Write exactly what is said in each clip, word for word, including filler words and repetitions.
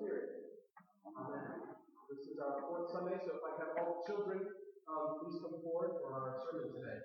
Spirit. Amen. This is our fourth Sunday, so if I have all the children, um, please come forward for our sermon today.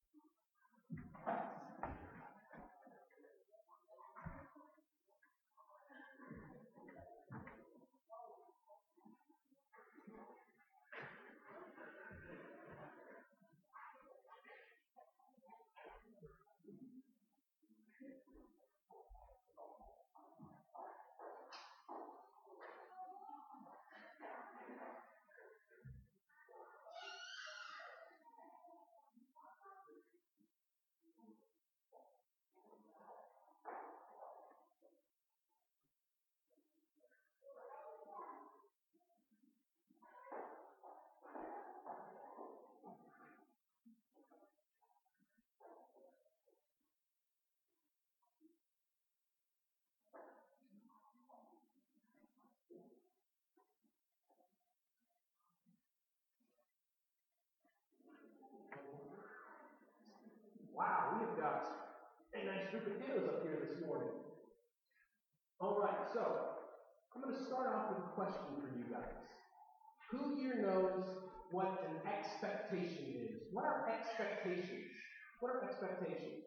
Wow, we have got a nice group of kiddos up here this morning. All right, so I'm going to start off with a question for you guys. Who here knows what an expectation is? What are expectations? What are expectations?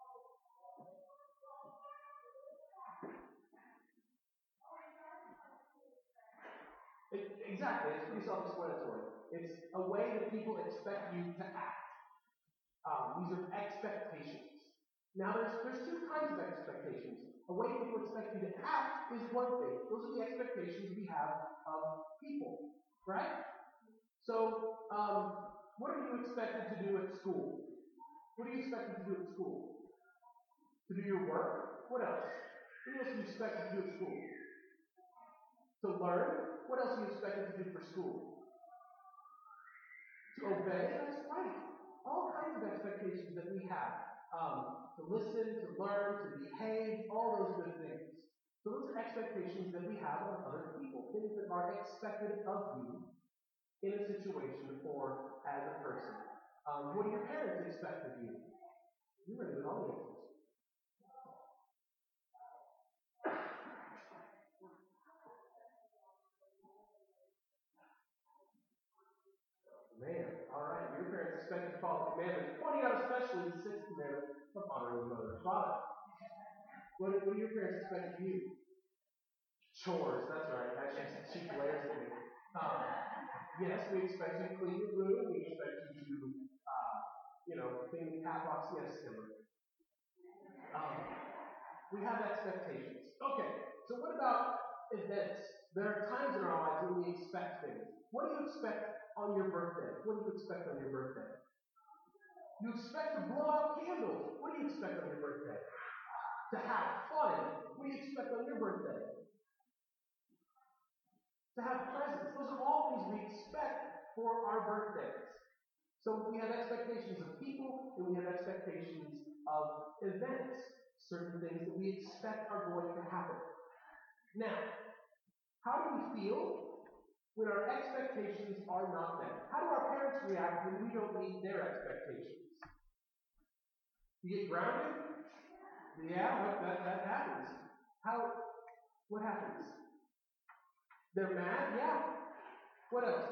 It, exactly, it's pretty self-explanatory. It's a way that people expect you to act. Um, these are expectations. Now, there's, there's two kinds of expectations. A way people expect you to act is one thing. Those are the expectations we have of people, right? So, um, what are you expected to do at school? What are you expected to do at school? To do your work? What else? What else are you expected to do at school? To learn? What else are you expected to do for school? To obey? That's right. All kinds of expectations that we have. Um, to listen, to learn, to behave, all those good things. So those are expectations that we have of other people. Things that are expected of you in a situation or as a person. Um, what do your parents expect of you? You're going to do all the answers. Man, all right. Your parents expect you to follow the commandments, pointing out especially the sixth commandment of honoring your mother and father. What, what do your parents expect of you? Chores, that's right. Actually, she glares at me. Um, yes, we expect you to clean your room. We expect you to, uh, you know, clean the cat box. Yes, Kimberly. Um, we have expectations. Okay, so what about events? There are times in our lives when we expect things. What do you expect on your birthday? What do you expect on your birthday? You expect to blow out candles. What do you expect on your birthday? To have fun. What do you expect on your birthday? To have presents. Those are all things we expect for our birthdays. So we have expectations of people, and we have expectations of events. Certain things that we expect are going to happen. Now, how do we feel when our expectations are not met? How do our parents react when we don't meet their expectations? You get grounded? Yeah, that, that happens. How? What happens? They're mad? Yeah. What else?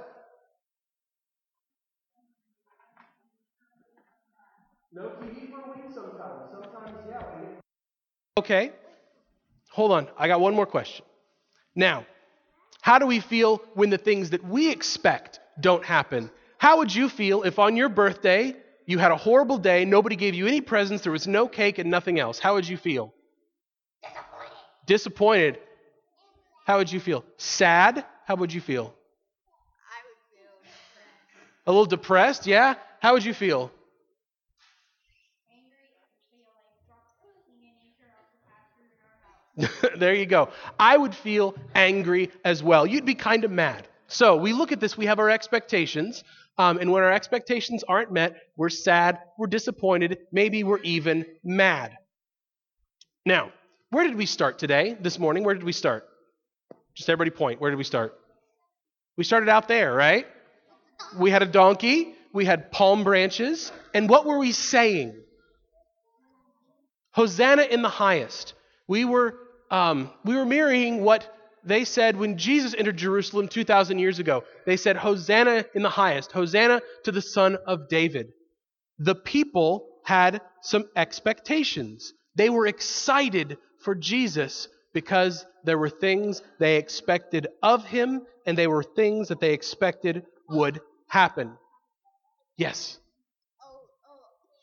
No T V for a week sometimes. Sometimes, yeah. We get... Okay. Hold on. I got one more question. Now, how do we feel when the things that we expect don't happen? How would you feel if on your birthday you had a horrible day, nobody gave you any presents, there was no cake and nothing else? How would you feel? Disappointed. Disappointed. How would you feel? Sad? How would you feel? I would feel depressed. A little depressed, yeah? How would you feel? Angry. Feel like dropped everything and nature off the pasture in our house. There you go. I would feel angry as well. You'd be kind of mad. So we look at this, we have our expectations, um, and when our expectations aren't met, we're sad, we're disappointed, maybe we're even mad. Now, where did we start today, this morning? Where did we start? Just everybody point. Where did we start? We started out there, right? We had a donkey, we had palm branches, and what were we saying? Hosanna in the highest. We were um, we were mirroring what they said when Jesus entered Jerusalem two thousand years ago, they said, Hosanna in the highest, Hosanna to the Son of David. The people had some expectations. They were excited for Jesus because there were things they expected of him, and they were things that they expected would happen. Yes? Oh, oh,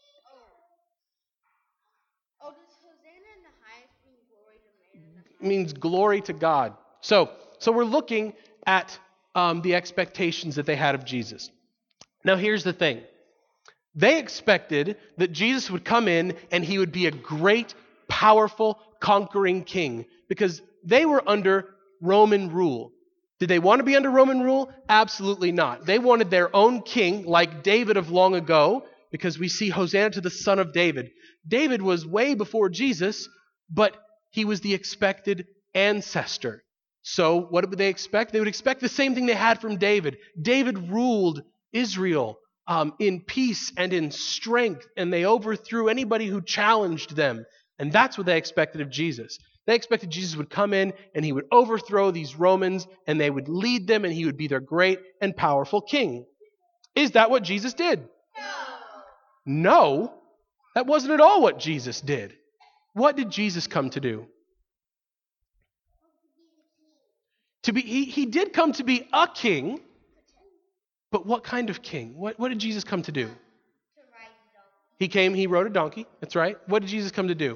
oh. Oh, does Hosanna in the highest mean glory to man in the highest? It means glory to God. So, so we're looking at um, the expectations that they had of Jesus. Now here's the thing. They expected that Jesus would come in and he would be a great, powerful, conquering king because they were under Roman rule. Did they want to be under Roman rule? Absolutely not. They wanted their own king like David of long ago because we see Hosanna to the Son of David. David was way before Jesus, but he was the expected ancestor. So what would they expect? They would expect the same thing they had from David. David ruled Israel Um, in peace and in strength, and they overthrew anybody who challenged them. And that's what they expected of Jesus. They expected Jesus would come in and he would overthrow these Romans and they would lead them and he would be their great and powerful king. Is that what Jesus did? No. No, that wasn't at all what Jesus did. What did Jesus come to do? To be, he, he did come to be a king. But what kind of king? What, what did Jesus come to do? To ride the donkey. He came, he rode a donkey. That's right. What did Jesus come to do?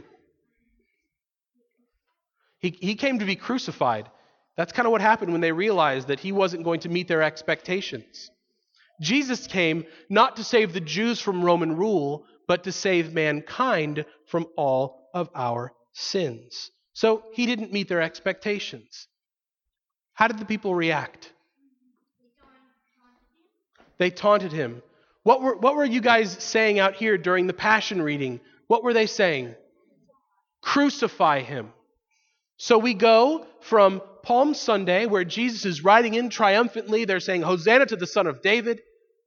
He, he came to be crucified. That's kind of what happened when they realized that he wasn't going to meet their expectations. Jesus came not to save the Jews from Roman rule, but to save mankind from all of our sins. So he didn't meet their expectations. How did the people react? They taunted him. What were, what were you guys saying out here during the Passion reading? What were they saying? Crucify him. So we go from Palm Sunday, where Jesus is riding in triumphantly, they're saying, Hosanna to the Son of David,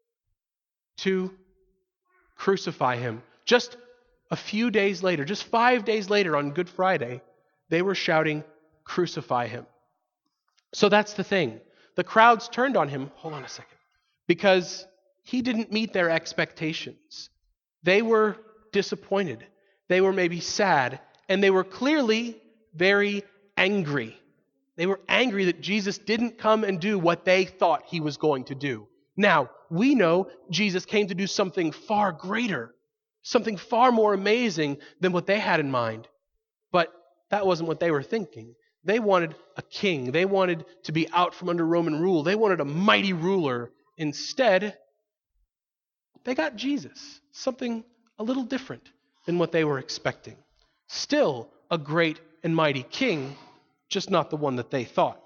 to crucify him. Just a few days later, just five days later on Good Friday, they were shouting, crucify him. So that's the thing. The crowds turned on him. Hold on a second. Because he didn't meet their expectations. They were disappointed. They were maybe sad. And they were clearly very angry. They were angry that Jesus didn't come and do what they thought he was going to do. Now, we know Jesus came to do something far greater, something far more amazing than what they had in mind. But that wasn't what they were thinking. They wanted a king. They wanted to be out from under Roman rule. They wanted a mighty ruler. Instead, they got Jesus, something a little different than what they were expecting. Still a great and mighty king, just not the one that they thought.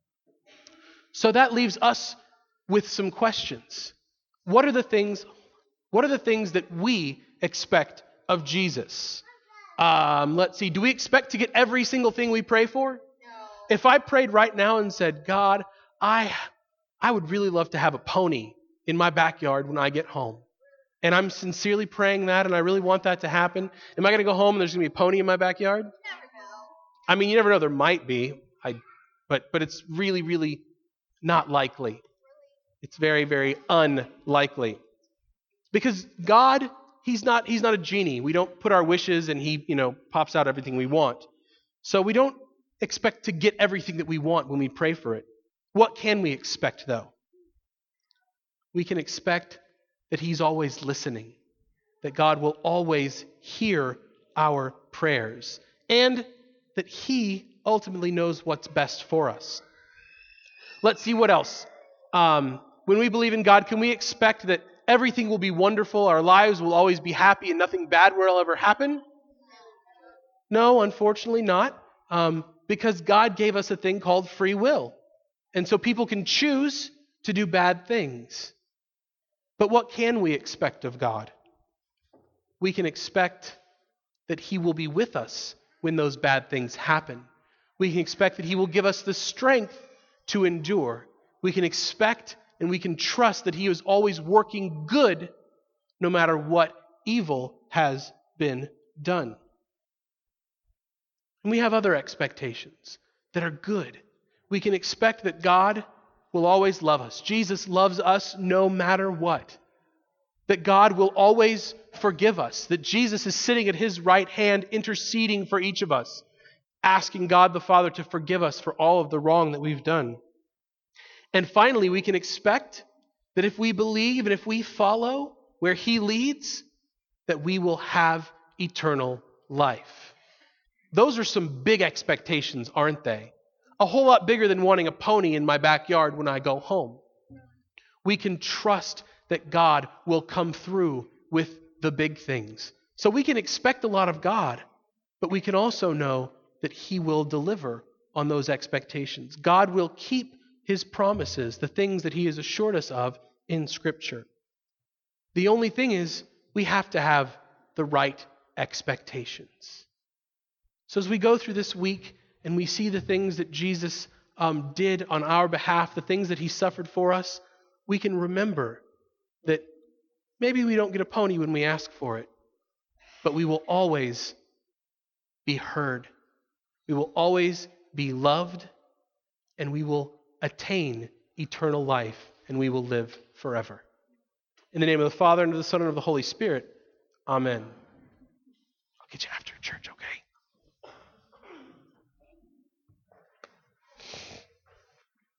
So that leaves us with some questions. What are the things, what are the things that we expect of Jesus? Um, let's see, do we expect to get every single thing we pray for? No. If I prayed right now and said, God, I... I would really love to have a pony in my backyard when I get home. And I'm sincerely praying that, and I really want that to happen. Am I going to go home and there's going to be a pony in my backyard? You never know. I mean, you never know. There might be. I, but, but it's really, really not likely. It's very, very unlikely. Because God, he's not, he's not a genie. We don't put our wishes and he, you know, pops out everything we want. So we don't expect to get everything that we want when we pray for it. What can we expect, though? We can expect that he's always listening, that God will always hear our prayers, and that he ultimately knows what's best for us. Let's see what else. Um, when we believe in God, can we expect that everything will be wonderful, our lives will always be happy, and nothing bad will ever happen? No, unfortunately not, um, because God gave us a thing called free will. And so people can choose to do bad things. But what can we expect of God? We can expect that he will be with us when those bad things happen. We can expect that he will give us the strength to endure. We can expect and we can trust that he is always working good no matter what evil has been done. And we have other expectations that are good. we can expect that God will always love us. Jesus loves us no matter what. That God will always forgive us. That Jesus is sitting at his right hand interceding for each of us, asking God the Father to forgive us for all of the wrong that we've done. And finally, we can expect that if we believe and if we follow where he leads, that we will have eternal life. Those are some big expectations, aren't they? A whole lot bigger than wanting a pony in my backyard when I go home. We can trust that God will come through with the big things. So we can expect a lot of God, but we can also know that he will deliver on those expectations. God will keep his promises, the things that he has assured us of in Scripture. The only thing is, we have to have the right expectations. So as we go through this week and we see the things that Jesus um, did on our behalf, the things that he suffered for us, we can remember that maybe we don't get a pony when we ask for it, but we will always be heard. We will always be loved, and we will attain eternal life, and we will live forever. In the name of the Father, and of the Son, and of the Holy Spirit, amen. I'll get you after.